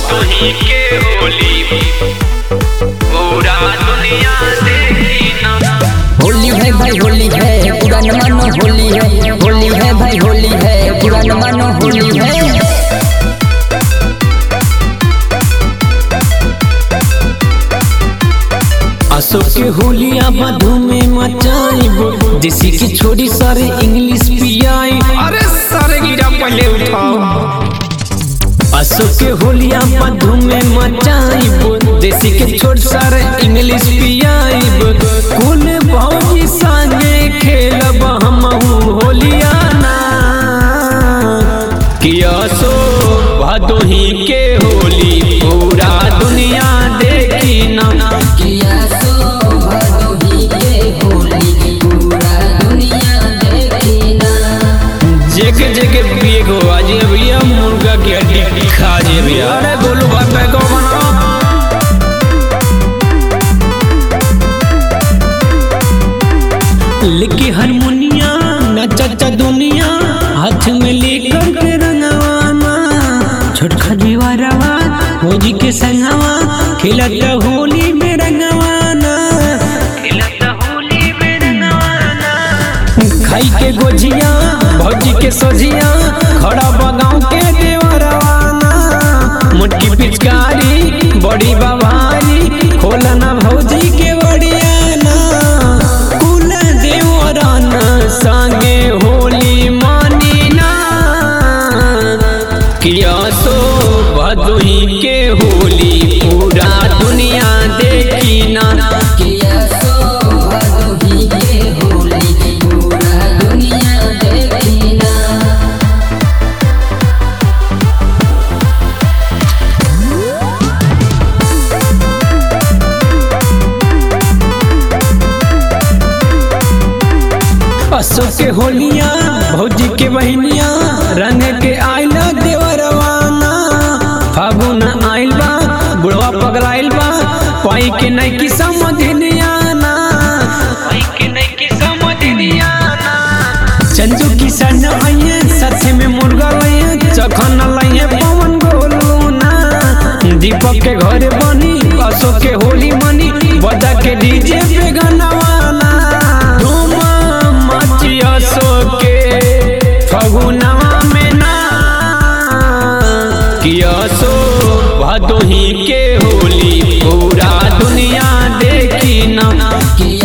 भदोही के होली पूरा दुनिया देखी ना। होली है भाई होली है पूरा न मानो होली है, होली है भाई होली है पूरा न मानो होली है। अशोक के होलिया मधु में मचाइब, देसी की छोड़ी सारे इंग्लिश पियाई। अरे सारे गिरा पहले उठाओ। अशोक के होलिया मधु में मचाइब, देसी के छोड़ सारे इंग्लिश पियाइब। कुल भौजी संगे खेलब हमहू होलिया ना, कि अशोक भदोही के होली पूरा दुनिया देखी ना। जगह जगह पिए गो आज भैया मुर्गा की हड्डी खा जे भैया। अरे गोलू भाई को बनाओ। लिखी हारमोनिया नचा दुनिया, हाथ में लेकर के रंगवाना। छोटका दीवारवा होली के संगवा, खिलता होली में रंगवाना। खाई के गोजिया भौजी के सोजिया, खड़ा बगाव के देवरवाना। मुट्ठी पिचकारी बड़ी बवारी, खोलना भौजी के बड़ियाना। कुल देवराना संगे होली मानी ना, कि अशोक भदोही के होली पूरा दुनिया देखी ना। अशोक के होलिया भौजी के बहनिया, रंग के आइला देवरवाना। फागुन आइल बा बुढ़वा पगलाइल बा, पाई के नहीं की समझनियाना। चंदू किसान आइए साथे में मुर्गा लाइए, चखन लाइए पवन गोलू ना। दीपक के घर बनी अशोक के होली मनी, बजा के डीजे पे गानावाना। अशोक के फगुनवा में ना, कि अशोक भदोही के होली पूरा दुनिया देखी ना।